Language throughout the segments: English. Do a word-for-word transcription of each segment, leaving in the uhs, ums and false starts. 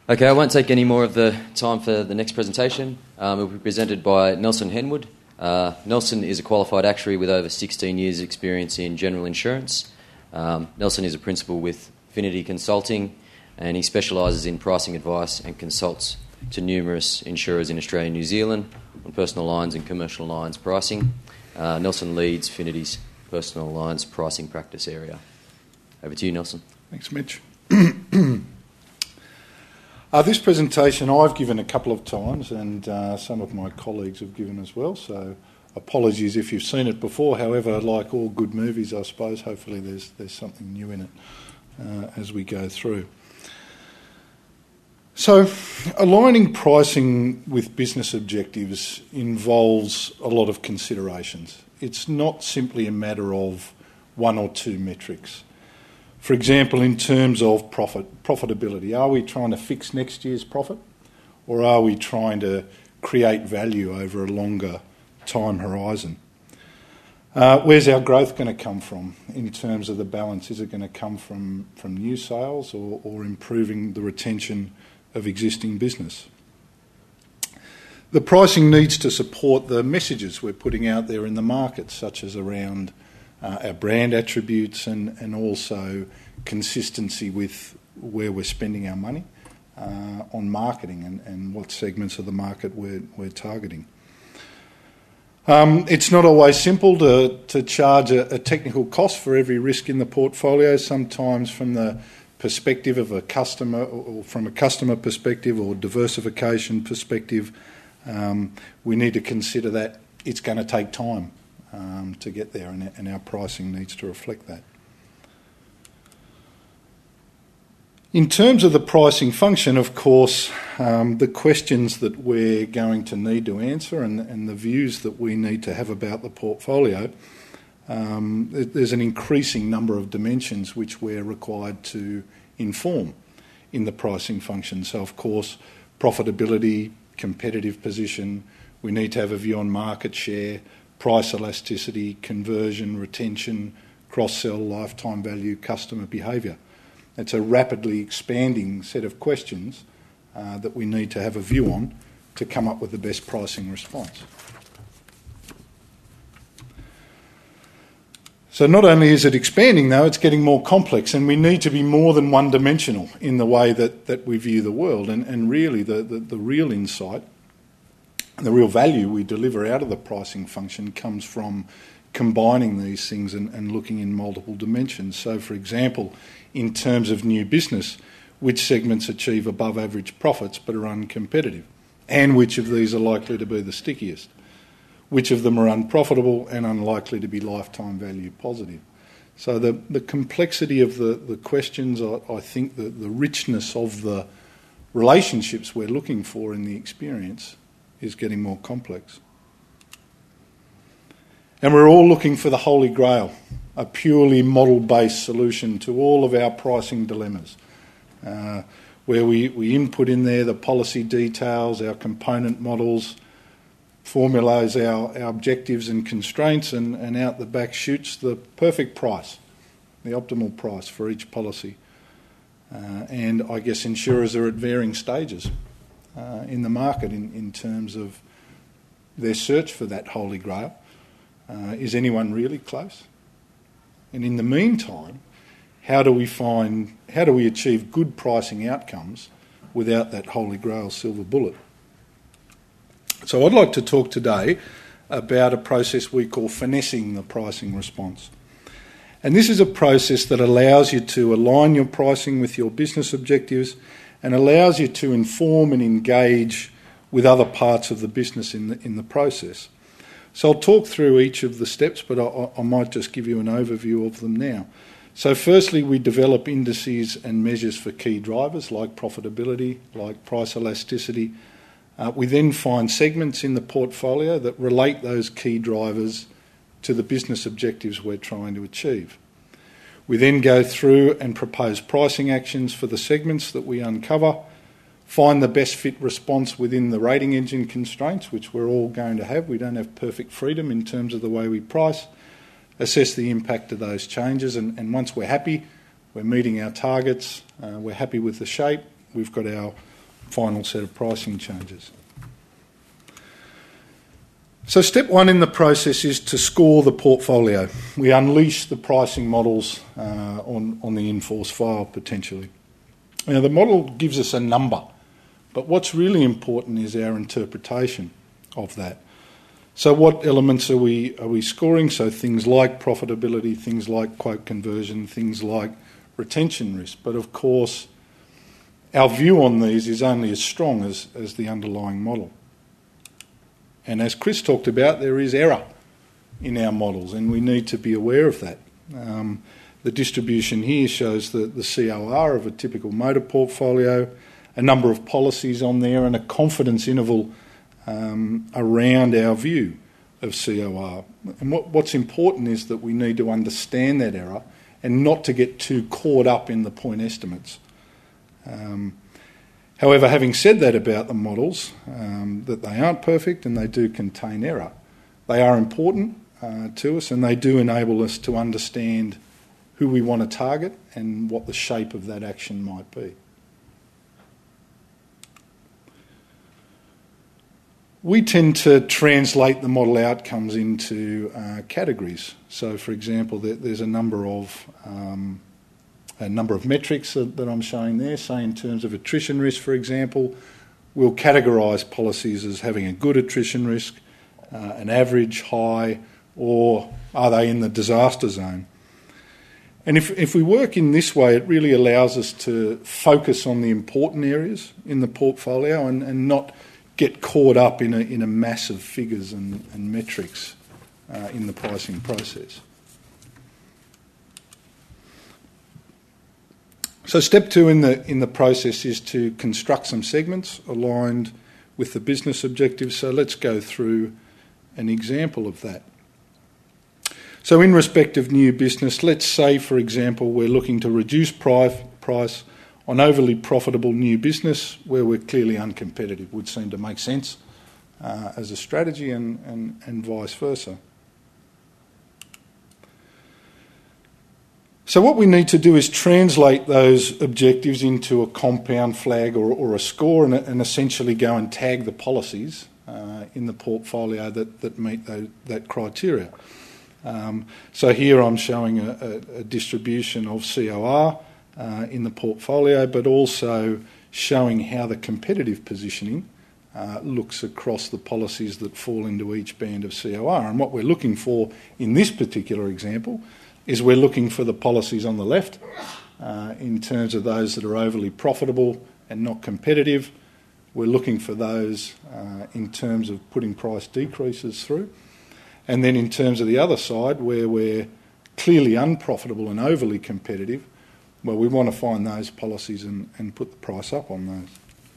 Okay, I won't take any more of the time for the next presentation. Um, it will be presented by Nelson Henwood. Uh, Nelson is a qualified actuary with over sixteen years' experience in general insurance. Um, Nelson is a principal with Finity Consulting, and he specialises in pricing advice and consults to numerous insurers in Australia and New Zealand on personal lines and commercial lines pricing. Uh, Nelson leads Finity's personal lines pricing practice area. Over to you, Nelson. Thanks, Mitch. Uh, this presentation I've given a couple of times, and uh, some of my colleagues have given as well, so apologies if you've seen it before. However, like all good movies, I suppose, hopefully there's there's something new in it uh, as we go through. So, aligning pricing with business objectives involves a lot of considerations. It's not simply a matter of one or two metrics. For example, in terms of profit, profitability, are we trying to fix next year's profit, or are we trying to create value over a longer time horizon? Uh, where's our growth going to come from in terms of the balance? Is it going to come from, from new sales or, or improving the retention of existing business? The pricing needs to support the messages we're putting out there in the market, such as around Uh, our brand attributes and, and also consistency with where we're spending our money uh, on marketing and, and what segments of the market we're, we're targeting. Um, it's not always simple to, to charge a, a technical cost for every risk in the portfolio. Sometimes from the perspective of a customer, or from a customer perspective or diversification perspective, um, we need to consider that it's going to take time Um, to get there, and, and our pricing needs to reflect that. In terms of the pricing function, of course, um, the questions that we're going to need to answer and, and the views that we need to have about the portfolio, um, there's an increasing number of dimensions which we're required to inform in the pricing function. So, of course, profitability, competitive position, we need to have a view on market share, price elasticity, conversion, retention, cross-sell, lifetime value, customer behaviour. It's a rapidly expanding set of questions uh, that we need to have a view on to come up with the best pricing response. So not only is it expanding, though, it's getting more complex, and we need to be more than one-dimensional in the way that, that we view the world. And, and really the, the, the real insight, the real value we deliver out of the pricing function comes from combining these things and, and looking in multiple dimensions. So, for example, in terms of new business, which segments achieve above average profits but are uncompetitive, and which of these are likely to be the stickiest? Which of them are unprofitable and unlikely to be lifetime value positive? So the, the complexity of the, the questions, I, I think the, the richness of the relationships we're looking for in the experience is getting more complex. And we're all looking for the holy grail, a purely model-based solution to all of our pricing dilemmas, uh, where we, we input in there the policy details, our component models, formulas our, our objectives and constraints, and, and out the back shoots the perfect price, the optimal price for each policy. Uh, and I guess insurers are at varying stages Uh, in the market in, in terms of their search for that holy grail. Uh, is anyone really close? And in the meantime, how do we find, how do we achieve good pricing outcomes without that holy grail silver bullet? So I'd like to talk today about a process we call finessing the pricing response. And this is a process that allows you to align your pricing with your business objectives and allows you to inform and engage with other parts of the business in the, in the process. So I'll talk through each of the steps, but I, I might just give you an overview of them now. So firstly, we develop indices and measures for key drivers like profitability, like price elasticity. Uh, we then find segments in the portfolio that relate those key drivers to the business objectives we're trying to achieve. We then go through and propose pricing actions for the segments that we uncover, find the best fit response within the rating engine constraints, which we're all going to have. We don't have perfect freedom in terms of the way we price, assess the impact of those changes, and, and once we're happy, we're meeting our targets, uh, we're happy with the shape, we've got our final set of pricing changes. So step one in the process is to score the portfolio. We unleash the pricing models uh, on, on the in-force file potentially. Now the model gives us a number, but what's really important is our interpretation of that. So what elements are we are we scoring? So things like profitability, things like quote conversion, things like retention risk. But of course, our view on these is only as strong as, as the underlying model. And as Chris talked about, there is error in our models, and we need to be aware of that. Um, the distribution here shows the, the C O R of a typical motor portfolio, a number of policies on there, and a confidence interval um, around our view of C O R. And what, what's important is that we need to understand that error and not to get too caught up in the point estimates. Um, However, having said that about the models, um, that they aren't perfect and they do contain error, they are important uh, to us, and they do enable us to understand who we want to target and what the shape of that action might be. We tend to translate the model outcomes into uh, categories. So, for example, there, there's a number of um, a number of metrics that, that I'm showing there. Say in terms of attrition risk, for example, we'll categorise policies as having a good attrition risk, uh, an average, high, or are they in the disaster zone? And if, if we work in this way, it really allows us to focus on the important areas in the portfolio and, and not get caught up in a, in a mass of figures and, and metrics uh, in the pricing process. So step two in the in the process is to construct some segments aligned with the business objectives. So let's go through an example of that. So in respect of new business, let's say, for example, we're looking to reduce price, price on overly profitable new business where we're clearly uncompetitive. Would seem to make sense uh, as a strategy, and, and, and vice versa. So what we need to do is translate those objectives into a compound flag or, or a score, and, and essentially go and tag the policies uh, in the portfolio that, that meet that, that criteria. Um, so here I'm showing a, a, a distribution of C O R uh, in the portfolio, but also showing how the competitive positioning uh, looks across the policies that fall into each band of C O R. And what we're looking for in this particular example is we're looking for the policies on the left uh, in terms of those that are overly profitable and not competitive. We're looking for those uh, in terms of putting price decreases through. And then in terms of the other side, where we're clearly unprofitable and overly competitive, well, we want to find those policies and, and put the price up on those.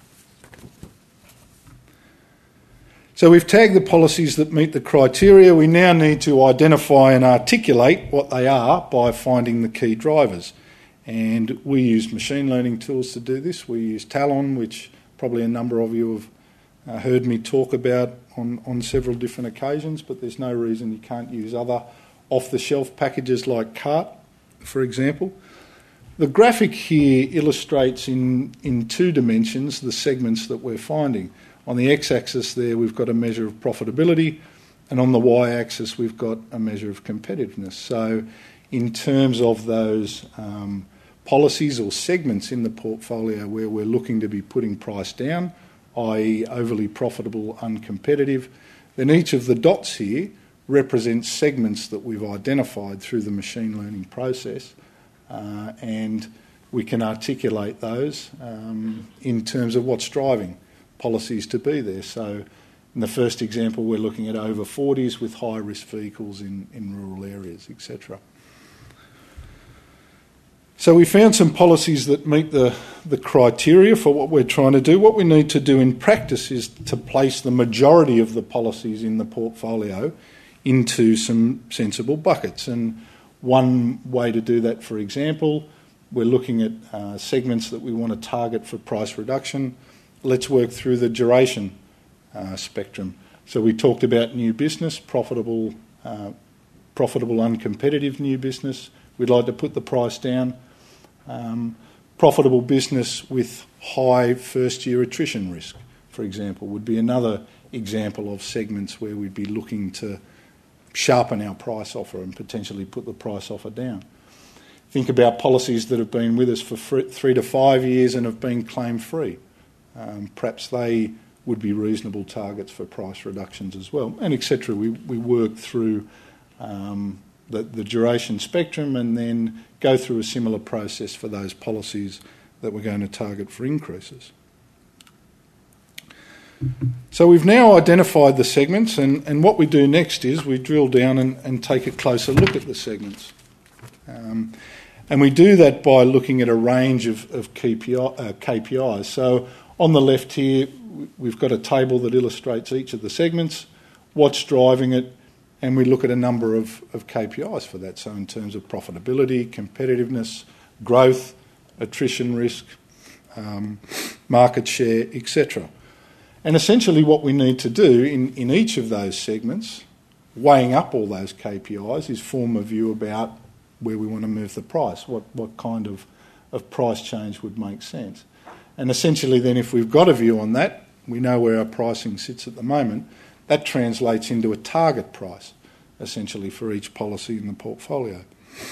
So we've tagged the policies that meet the criteria. We now need to identify and articulate what they are by finding the key drivers. And we use machine learning tools to do this. We use Talon, which probably a number of you have uh, heard me talk about on, on several different occasions, but there's no reason you can't use other off-the-shelf packages like CART, for example. The graphic here illustrates in, in two dimensions the segments that we're finding. On the x-axis there we've got a measure of profitability, and on the y-axis we've got a measure of competitiveness. So in terms of those um, policies or segments in the portfolio where we're looking to be putting price down, that is overly profitable, uncompetitive, then each of the dots here represents segments that we've identified through the machine learning process, uh, and we can articulate those um, in terms of what's driving policies to be there. So in the first example, we're looking at over forties with high-risk vehicles in, in rural areas, et cetera. So we found some policies that meet the, the criteria for what we're trying to do. What we need to do in practice is to place the majority of the policies in the portfolio into some sensible buckets. And one way to do that, for example, we're looking at uh, segments that we want to target for price reduction. Let's work through the duration uh, spectrum. So we talked about new business, profitable, uh, profitable, uncompetitive new business. We'd like to put the price down. Um, profitable business with high first-year attrition risk, for example, would be another example of segments where we'd be looking to sharpen our price offer and potentially put the price offer down. Think about policies that have been with us for three to five years and have been claim-free. Um, perhaps they would be reasonable targets for price reductions as well, and et cetera. We, we work through um, the, the duration spectrum and then go through a similar process for those policies that we're going to target for increases. So we've now identified the segments, and, and what we do next is we drill down and, and take a closer look at the segments. Um, and we do that by looking at a range of, of K P I, uh, K P Is. So on the left here, we've got a table that illustrates each of the segments, what's driving it, and we look at a number of, of K P Is for that. So in terms of profitability, competitiveness, growth, attrition risk, um, market share, et cetera. And essentially what we need to do in, in each of those segments, weighing up all those K P Is, is form a view about where we want to move the price, what, what kind of, of price change would make sense. And essentially then if we've got a view on that, we know where our pricing sits at the moment, that translates into a target price, essentially, for each policy in the portfolio.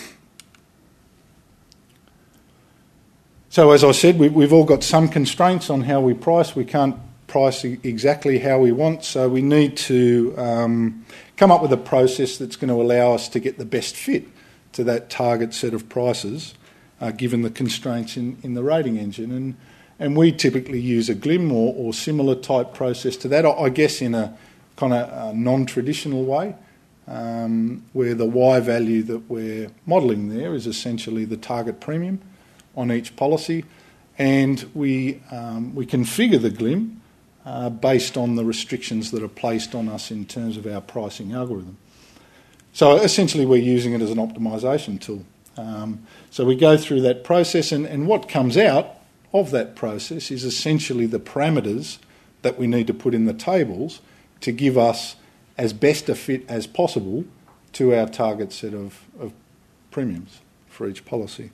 So as I said, we, we've all got some constraints on how we price. We can't price exactly how we want, so we need to um, come up with a process that's going to allow us to get the best fit to that target set of prices, uh, given the constraints in, in the rating engine. And, and we typically use a G L I M or, or similar type process to that, I guess in a kind of non-traditional way, um, where the Y value that we're modelling there is essentially the target premium on each policy, and we, um, we configure the G L I M Uh, based on the restrictions that are placed on us in terms of our pricing algorithm. So essentially we're using it as an optimisation tool. Um, so we go through that process, and, and what comes out of that process is essentially the parameters that we need to put in the tables to give us as best a fit as possible to our target set of, of premiums for each policy.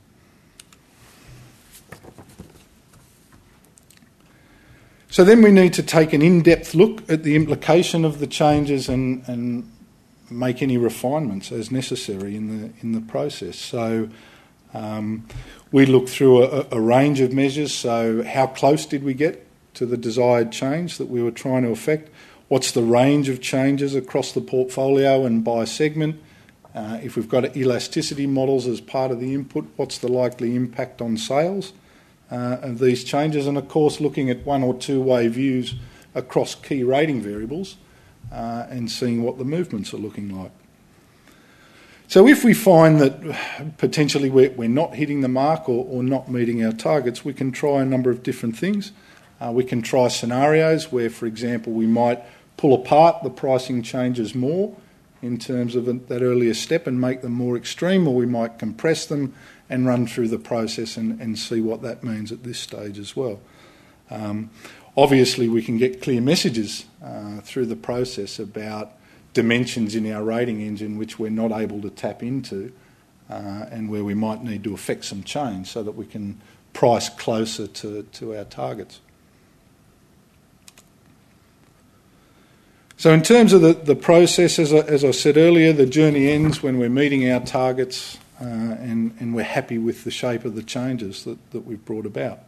So then we need to take an in-depth look at the implication of the changes and, and make any refinements as necessary in the in the process. So um, we look through a, a range of measures. So how close did we get to the desired change that we were trying to affect? What's the range of changes across the portfolio and by segment? Uh, if we've got elasticity models as part of the input, what's the likely impact on sales Uh, of these changes? And of course looking at one or two way views across key rating variables uh, and seeing what the movements are looking like. So if we find that potentially we're, we're not hitting the mark or, or not meeting our targets, we can try a number of different things. Uh, we can try scenarios where, for example, we might pull apart the pricing changes more in terms of that earlier step and make them more extreme, or we might compress them and run through the process and, and see what that means at this stage as well. Um, obviously, we can get clear messages uh, through the process about dimensions in our rating engine which we're not able to tap into uh, and where we might need to affect some change so that we can price closer to, to our targets. So in terms of the, the process, as I, as I said earlier, the journey ends when we're meeting our targets uh, and, and we're happy with the shape of the changes that, that we've brought about.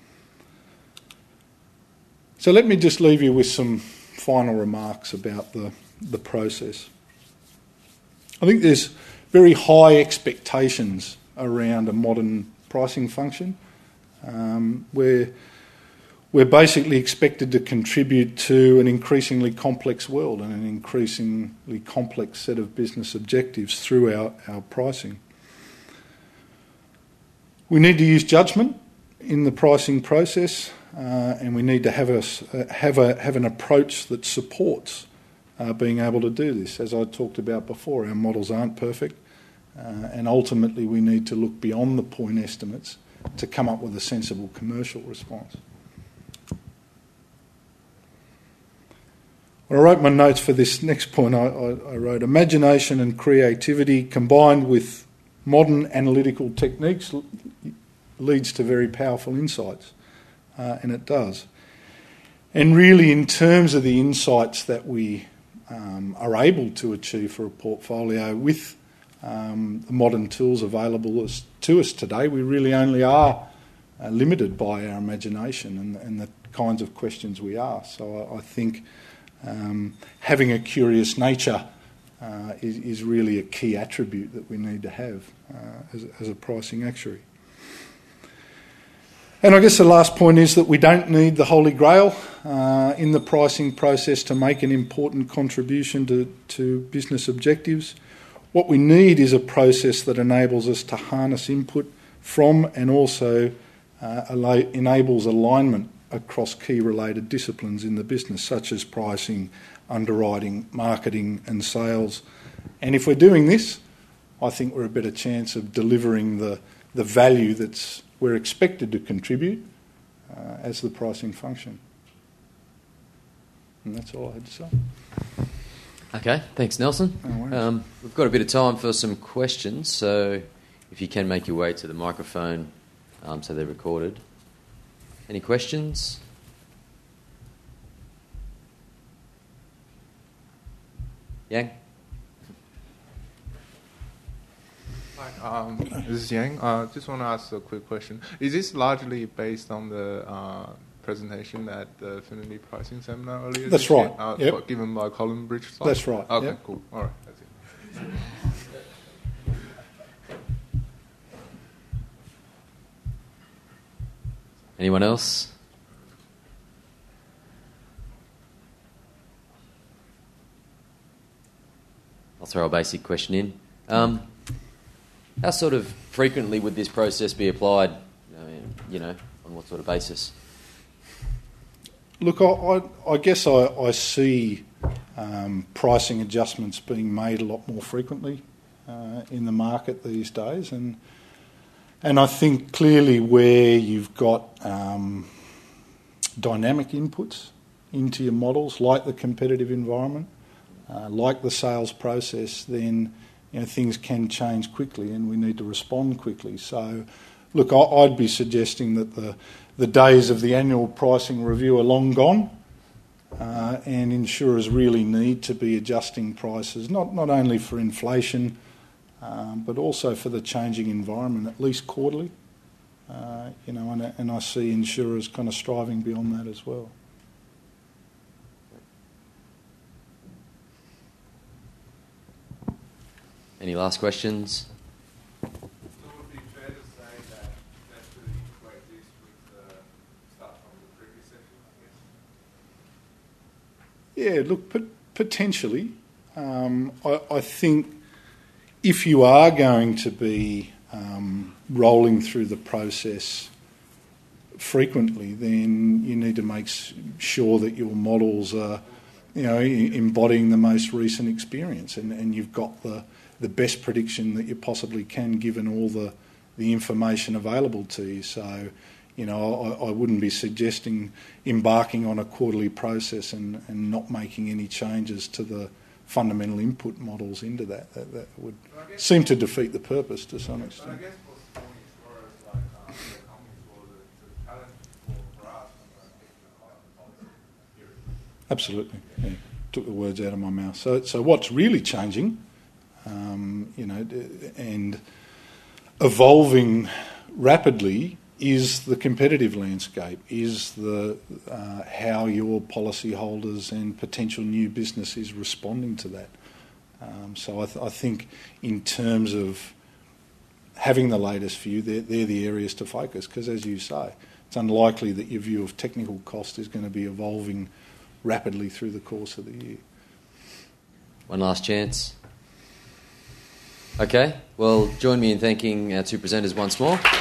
So let me just leave you with some final remarks about the, the process. I think there's very high expectations around a modern pricing function um, where we're basically expected to contribute to an increasingly complex world and an increasingly complex set of business objectives through our, our pricing. We need to use judgment in the pricing process, uh, and we need to have, a, have, a, have an approach that supports uh, being able to do this. As I talked about before, our models aren't perfect, uh, and ultimately we need to look beyond the point estimates to come up with a sensible commercial response. When I wrote my notes for this next point, I, I, I wrote imagination and creativity combined with modern analytical techniques leads to very powerful insights, uh, and it does. And really, in terms of the insights that we um, are able to achieve for a portfolio with um, the modern tools available as, to us today, we really only are uh, limited by our imagination and, and the kinds of questions we ask. So I, I think um, having a curious nature uh, is, is really a key attribute that we need to have uh, as, as a pricing actuary. And I guess the last point is that we don't need the Holy Grail uh, in the pricing process to make an important contribution to, to business objectives. What we need is a process that enables us to harness input from and also uh, enables alignment across key related disciplines in the business, such as pricing, underwriting, marketing and sales. And if we're doing this, I think we're a better chance of delivering the, the value that's we're expected to contribute uh, as the pricing function. And that's all I had to say. Okay, thanks, Nelson. No worries. Um, we've got a bit of time for some questions, so if you can make your way to the microphone um, so they're recorded. Any questions? Yang? Hi, um, this is Yang. Uh, just want to ask a quick question. Is this largely based on the uh, presentation at the Affinity Pricing Seminar earlier That's this right. year? Uh, Yep. Given by Colin Bridge? That's right. Okay, Yep. cool. All right, that's it. Anyone else? I'll throw a basic question in. Um, how sort of frequently would this process be applied? I mean, you know, on what sort of basis? Look, I, I, I guess I, I see um, pricing adjustments being made a lot more frequently uh, in the market these days, and and I think clearly where you've got um, dynamic inputs into your models, like the competitive environment, uh, like the sales process, then you know things can change quickly, and we need to respond quickly. So, look, I, I'd be suggesting that the The days of the annual pricing review are long gone, uh, and insurers really need to be adjusting prices, not, not only for inflation, um, but also for the changing environment, at least quarterly. Uh, you know, and, and I see insurers kind of striving beyond that as well. Any last questions? Yeah, look, pot- potentially. Um, I, I think if you are going to be um, rolling through the process frequently, then you need to make sure that your models are, you know, embodying the most recent experience, and, and you've got the, the best prediction that you possibly can, given all the, the information available to you. So, you know, I, I wouldn't be suggesting embarking on a quarterly process and, and not making any changes to the fundamental input models into that. That, that would seem to defeat the purpose to some extent. But I guess for some insurers, like um, the companies or the, the challenge for, for us from a policy period. Absolutely. Yeah. Took the words out of my mouth. So, so what's really changing, um, you know, and evolving rapidly is the competitive landscape, is the uh, how your policyholders and potential new business is responding to that. Um, so I, th- I think in terms of having the latest view, they're, they're the areas to focus, because as you say, it's unlikely that your view of technical cost is going to be evolving rapidly through the course of the year. One last chance. Okay, well, join me in thanking our two presenters once more.